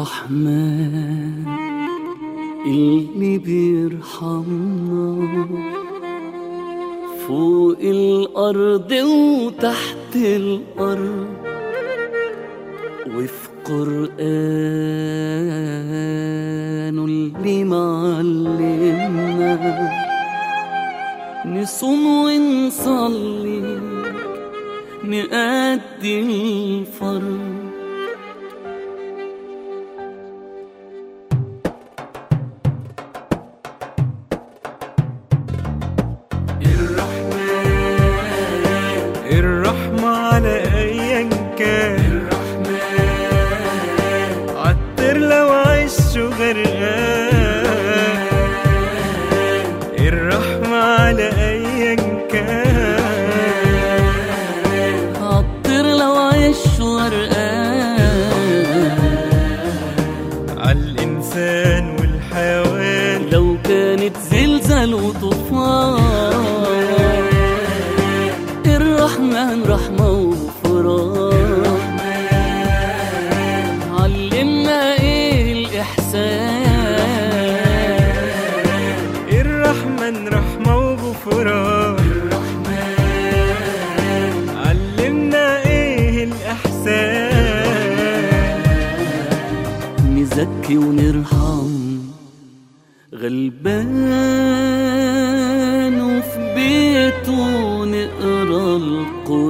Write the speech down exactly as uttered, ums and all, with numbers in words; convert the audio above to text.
الرحمن اللي بيرحمنا فوق الأرض وتحت الأرض، وفي قرآنه اللي معلمنا نصوم ونصلي نأدي الفرض. الرحمة على أيا كان، عالطير لو عشه غرقان. الرحمة على أيا كان، عالطير لو عشه غرقان. عالإنسان والحيوان لو كانت زلزال وطوفان. الرحمن رحمة وغفران، علمنا ايه الإحسان. الرحمن رحمة وغفران، علمنا ايه الإحسان. نزكي ونرحم غلبان، وفي بيته نقرا القرآن.